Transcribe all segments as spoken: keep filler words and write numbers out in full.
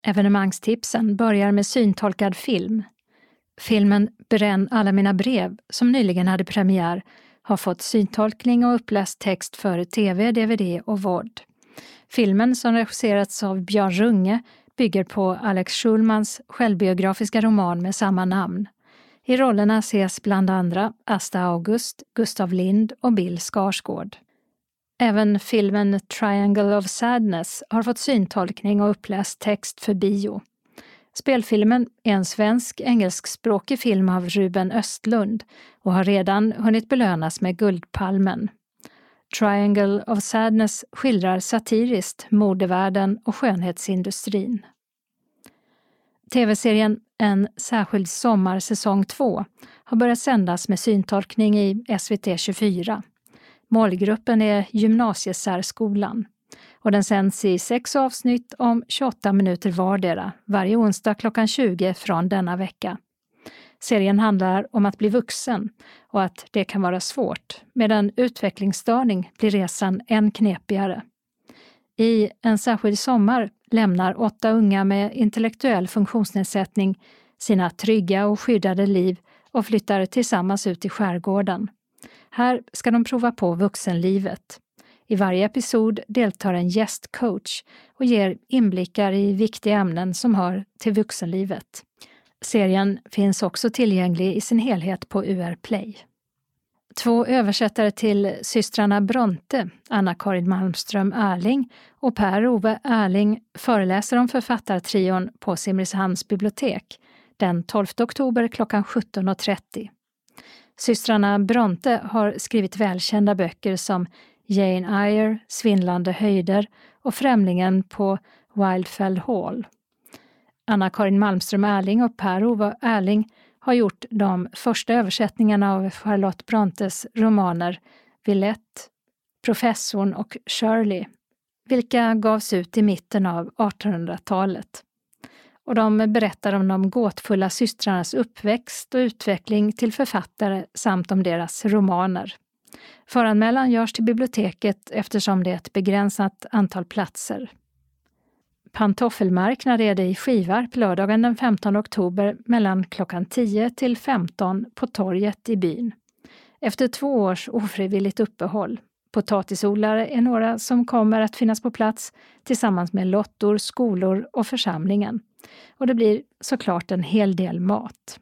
Evenemangstipsen börjar med syntolkad film. Filmen Bränn alla mina brev, som nyligen hade premiär, har fått syntolkning och uppläst text för tv, D V D och vård. Filmen, som regisserats av Björn Runge, bygger på Alex Schulmans självbiografiska roman med samma namn. I rollerna ses bland andra Asta August, Gustav Lind och Bill Skarsgård. Även filmen Triangle of Sadness har fått syntolkning och uppläst text för bio. Spelfilmen är en svensk engelskspråkig film av Ruben Östlund och har redan hunnit belönas med Guldpalmen. Triangle of Sadness skildrar satiriskt modevärlden och skönhetsindustrin. Tv-serien En särskild sommar säsong två har börjat sändas med syntolkning i S V T tjugofyra. Målgruppen är gymnasiesärskolan och den sänds i sex avsnitt om tjugoåtta minuter vardera varje onsdag klockan tjugo från denna vecka. Serien handlar om att bli vuxen och att det kan vara svårt. Med en utvecklingsstörning blir resan än knepigare. I En särskild sommar lämnar åtta unga med intellektuell funktionsnedsättning sina trygga och skyddade liv och flyttar tillsammans ut i skärgården. Här ska de prova på vuxenlivet. I varje episod deltar en gästcoach och ger inblickar i viktiga ämnen som hör till vuxenlivet. Serien finns också tillgänglig i sin helhet på U R Play. Två översättare till systrarna Bronte, Anna-Karin Malmström Erling och Per-Ove Erling, föreläser om författartrion på Simrishamns bibliotek den tolfte oktober klockan sjutton och trettio. Systrarna Bronte har skrivit välkända böcker som Jane Eyre, Svindlande höjder och Främlingen på Wildfell Hall. Anna-Karin Malmström Erling och Per-Ove Erling har gjort de första översättningarna av Charlotte Brontes romaner Villette, Professorn och Shirley, vilka gavs ut i mitten av artonhundratalet. Och de berättar om de gåtfulla systrarnas uppväxt och utveckling till författare samt om deras romaner. Föranmälan görs till biblioteket eftersom det är ett begränsat antal platser. Pantoffelmarknad är det i Skivarp lördagen den femtonde oktober mellan klockan tio till femton på torget i byn. Efter två års ofrivilligt uppehåll. Potatisodlare är några som kommer att finnas på plats tillsammans med lottor, skolor och församlingen. Och det blir såklart en hel del mat.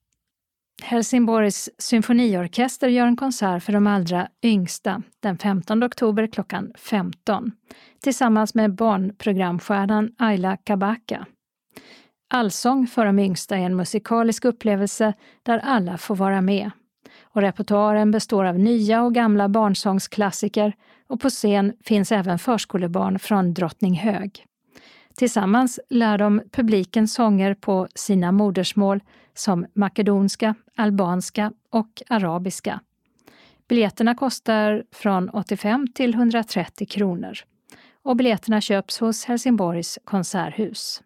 Helsingborgs symfoniorkester gör en konsert för de allra yngsta den femtonde oktober klockan femton tillsammans med barnprogramstjärnan Ayla Kabaka. Allsång för de yngsta är en musikalisk upplevelse där alla får vara med. Och repertoaren består av nya och gamla barnsångsklassiker och på scen finns även förskolebarn från Drottninghög. Tillsammans lär de publiken sånger på sina modersmål som makedonska, albanska och arabiska. Biljetterna kostar från åttiofem till hundratrettio kronor och biljetterna köps hos Helsingborgs konserthus.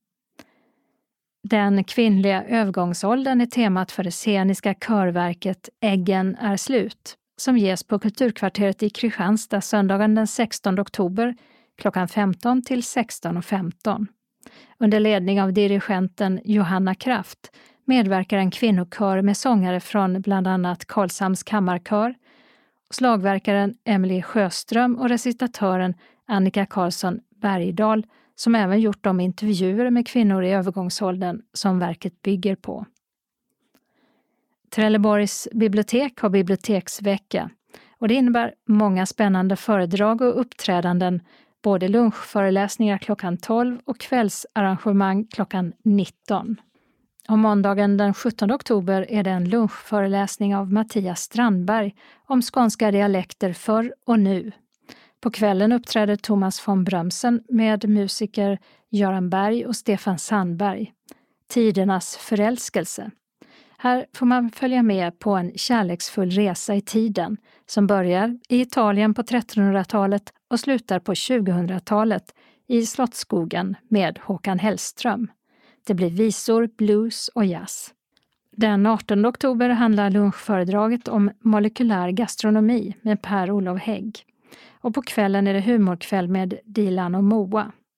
Den kvinnliga övergångsåldern är temat för det sceniska körverket Äggen är slut som ges på Kulturkvarteret i Kristianstad söndagen den sextonde oktober klockan femton till sexton och femton. Under ledning av dirigenten Johanna Kraft medverkar en kvinnokör med sångare från bland annat Karlshamns kammarkör, slagverkaren Emily Sjöström och recitatören Annika Karlsson Bergdahl som även gjort de intervjuer med kvinnor i övergångsåldern som verket bygger på. Trelleborgs bibliotek har biblioteksvecka och det innebär många spännande föredrag och uppträdanden, både lunchföreläsningar klockan tolv och kvällsarrangemang klockan nitton. Och måndagen den sjuttonde oktober är det en lunchföreläsning av Mattias Strandberg om skånska dialekter förr och nu. På kvällen uppträder Thomas von Brömsen med musiker Göran Berg och Stefan Sandberg. Tidernas förälskelse. Här får man följa med på en kärleksfull resa i tiden som börjar i Italien på trettonhundratalet och slutar på tjugohundratalet i Slottsskogen med Håkan Hellström. Det blir visor, blues och jazz. Den artonde oktober handlar lunchföredraget om molekylär gastronomi med Per-Olof Hägg. Och på kvällen är det humorkväll med Dilan och Moa.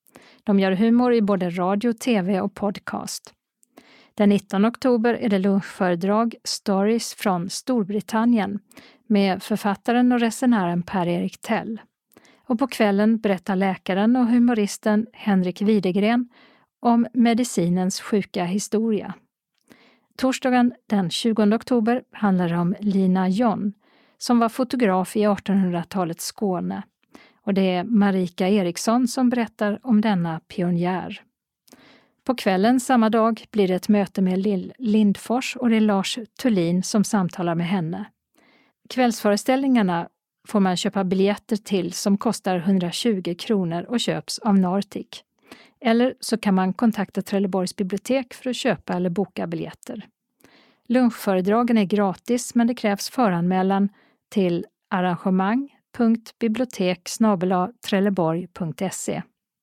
De gör humor i både radio, tv och podcast. Den nittonde oktober är det lunchföredrag Stories från Storbritannien med författaren och resenären Per-Erik Tell. Och på kvällen berättar läkaren och humoristen Henrik Widegren om medicinens sjuka historia. Torsdagen den tjugonde oktober handlar det om Lina John som var fotograf i artonhundratalets Skåne. Och det är Marika Eriksson som berättar om denna pionjär. På kvällen samma dag blir det ett möte med Lill Lindfors och det är Lars Tullin som samtalar med henne. Kvällsföreställningarna får man köpa biljetter till som kostar hundratjugo kronor och köps av Nortic. Eller så kan man kontakta Trelleborgs bibliotek för att köpa eller boka biljetter. Lunchföredragen är gratis men det krävs föranmälan till arrangemang punkt bibliotek snabel-a trelleborg punkt se.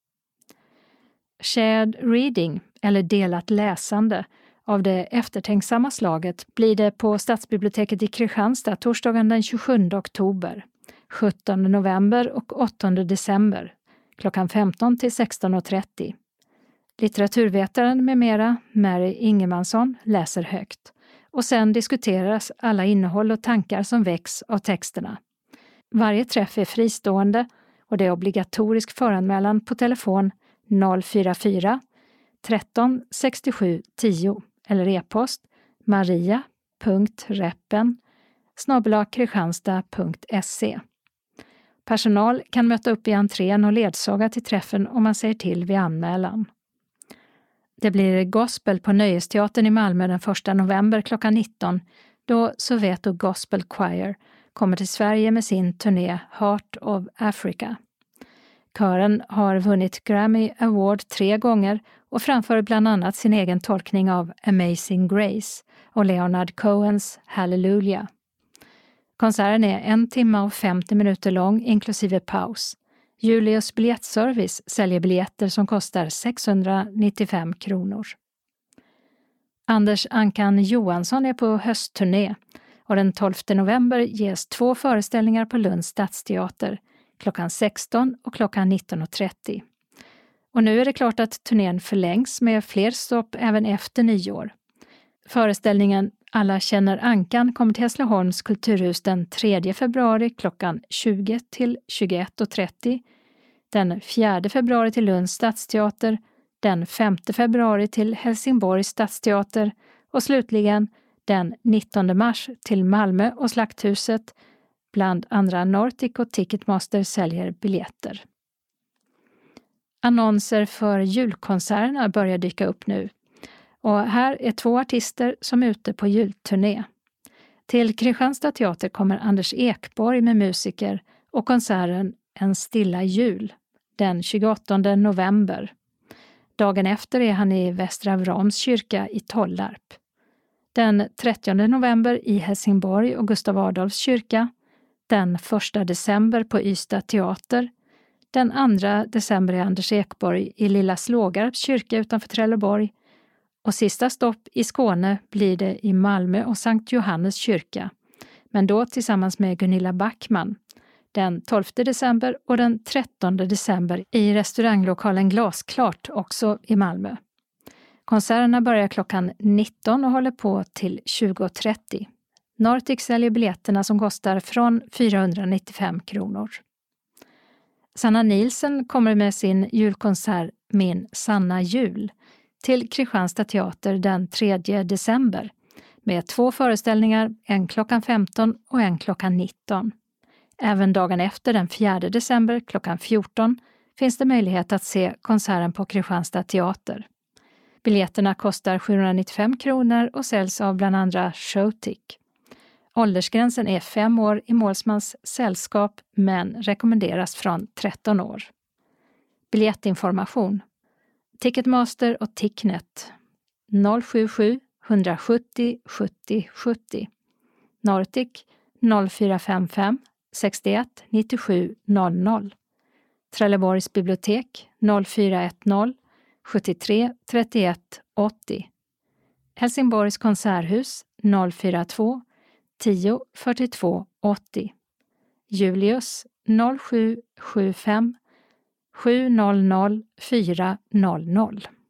Shared reading, eller delat läsande, av det eftertänksamma slaget blir det på Stadsbiblioteket i Kristianstad torsdagen den tjugosjunde oktober, sjuttonde november och åttonde december, klockan femton till sexton och trettio. Litteraturvetaren med mera, Mary Ingemansson, läser högt. Och sen diskuteras alla innehåll och tankar som väcks av texterna. Varje träff är fristående och det är obligatorisk föranmälan på telefon noll fyra fyra tretton sextiosju tio eller e-post maria punkt reppen snabel-a kristianstad punkt se. Personal kan möta upp i entrén och ledsaga till träffen om man säger till vid anmälan. Det blir gospel på Nöjesteatern i Malmö den första november klockan nitton då Soweto Gospel Choir kommer till Sverige med sin turné Heart of Africa. Kören har vunnit Grammy Award tre gånger och framför bland annat sin egen tolkning av Amazing Grace och Leonard Cohens Hallelujah. Konserten är en timme och femtio minuter lång inklusive paus. Julius biljettservice säljer biljetter som kostar sexhundranittiofem kronor. Anders Ankan Johansson är på höstturné och den tolfte november ges två föreställningar på Lunds stadsteater klockan sexton och klockan nitton och trettio. Och nu är det klart att turnén förlängs med fler stopp även efter nyår. Föreställningen Alla känner Ankan kommer till Hässleholms kulturhus den tredje februari klockan tjugo till tjugoett och trettio, den fjärde februari till Lunds stadsteater, den femte februari till Helsingborgs stadsteater och slutligen den nittonde mars till Malmö och Slakthuset. Bland andra Nortic och Ticketmaster säljer biljetter. Annonser för julkonserterna börjar dyka upp nu. Och här är två artister som är ute på julturné. Till Kristianstad teater kommer Anders Ekborg med musiker och konserten En stilla jul den tjugoåttonde november. Dagen efter är han i Västra Vrams kyrka i Tollarp. Den trettionde november i Helsingborg och Gustav Adolfs kyrka. Den första december på Ystad teater. Den andra december är Anders Ekborg i Lilla Slågarps kyrka utanför Trelleborg. Och sista stopp i Skåne blir det i Malmö och Sankt Johannes kyrka. Men då tillsammans med Gunilla Backman. Den tolfte december och den trettonde december i restauranglokalen Glasklart också i Malmö. Konserterna börjar klockan nitton och håller på till tjugo och trettio. Nortic säljer biljetterna som kostar från fyrahundranittiofem kronor. Sanna Nielsen kommer med sin julkonsert Min sanna jul till Kristianstad teater den tredje december med två föreställningar, en klockan femton och en klockan nitton. Även dagen efter den fjärde december klockan fjorton finns det möjlighet att se konserten på Kristianstad teater. Biljetterna kostar sjuhundranittiofem kronor och säljs av bland andra Showtick. Åldersgränsen är fem år i målsmans sällskap men rekommenderas från tretton år. Biljettinformation. Ticketmaster och Ticknet noll sju sju ett sju zero sju zero sju zero. Nortic noll fyra fem fem sex ett nio sju noll noll. Trelleborgs bibliotek noll fyra ett noll sju tre tre ett åttio. Helsingborgs konserthus noll fyra två tio fyrtiotvå åttio. Julius noll sju sju fem sju noll noll fyra noll noll.